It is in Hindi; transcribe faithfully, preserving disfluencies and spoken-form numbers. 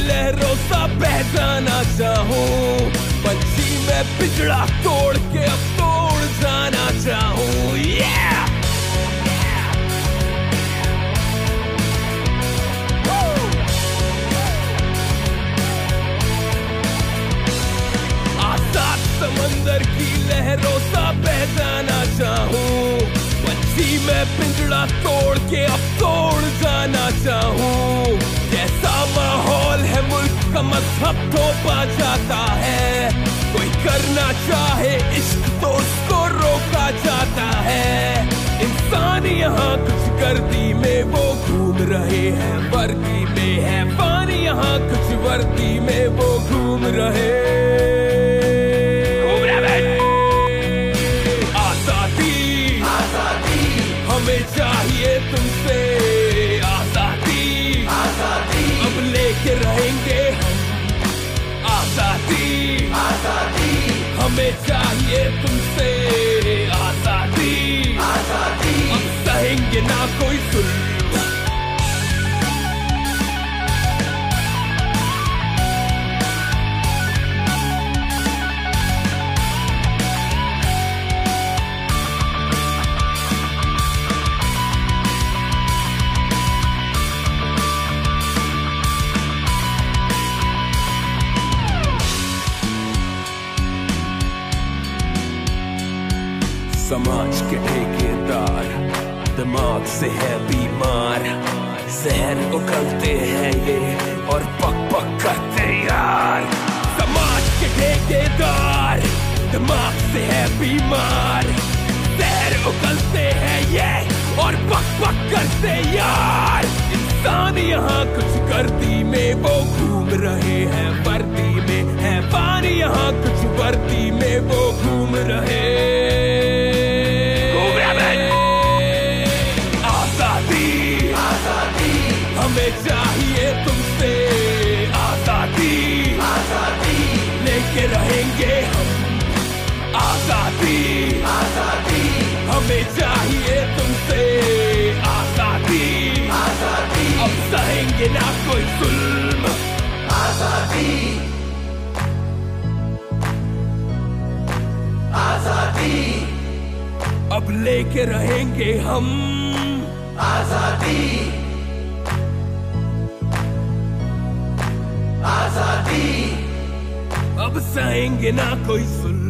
लहरों सा बह जाना चाहूं, पंछी मैं पिंजड़ा तोड़ के अब तोड़ जाना चाहूं। yeah! आजाद समंदर की लहरों सा बह जाना चाहूं, पंछी मैं पिंजड़ा तोड़ के अब तोड़ जाना चाहूं। कैसा माहौल है मुल्क का मजहब थोपा जाता है, कोई करना चाहे इश्क तो उसको रोका जाता है। इंसान यहाँ कुछ गर्दी में वो घूम रहे हैं, वर्दी में है पानी यहाँ कुछ वर्दी में वो घूम रहे। आजादी आजादी हमें चाहिए तुमसे, आजादी आजादी अब लेके रहेंगे हम। आजादी आजादी हमें चाहिए तुमसे, आजादी आजादी अब सहेंगे ना कोई जुल्म। समाज के ठेकेदार दिमाग से है बीमार, जहर उगलते हैं ये और पक पक करते यार। समाज के ठेकेदार दिमाग से है बीमार, जहर उगलते हैं ये और पक पक करते यार। इंसान यहाँ कुछ गर्दी में वो घूम रहे हैं, वर्दी में है पानी यहाँ कुछ वर्दी में वो घूम रहे। हमें चाहिए तुमसे, आजादी आजादी लेके रहेंगे हम। आजादी आजादी हमें चाहिए तुमसे, आजादी आजादी अब सहेंगे ना कोई जुल्म। आजादी आजादी अब लेके रहेंगे हम। आजादी आजादी अब सहेंगे ना कोई जुल्म।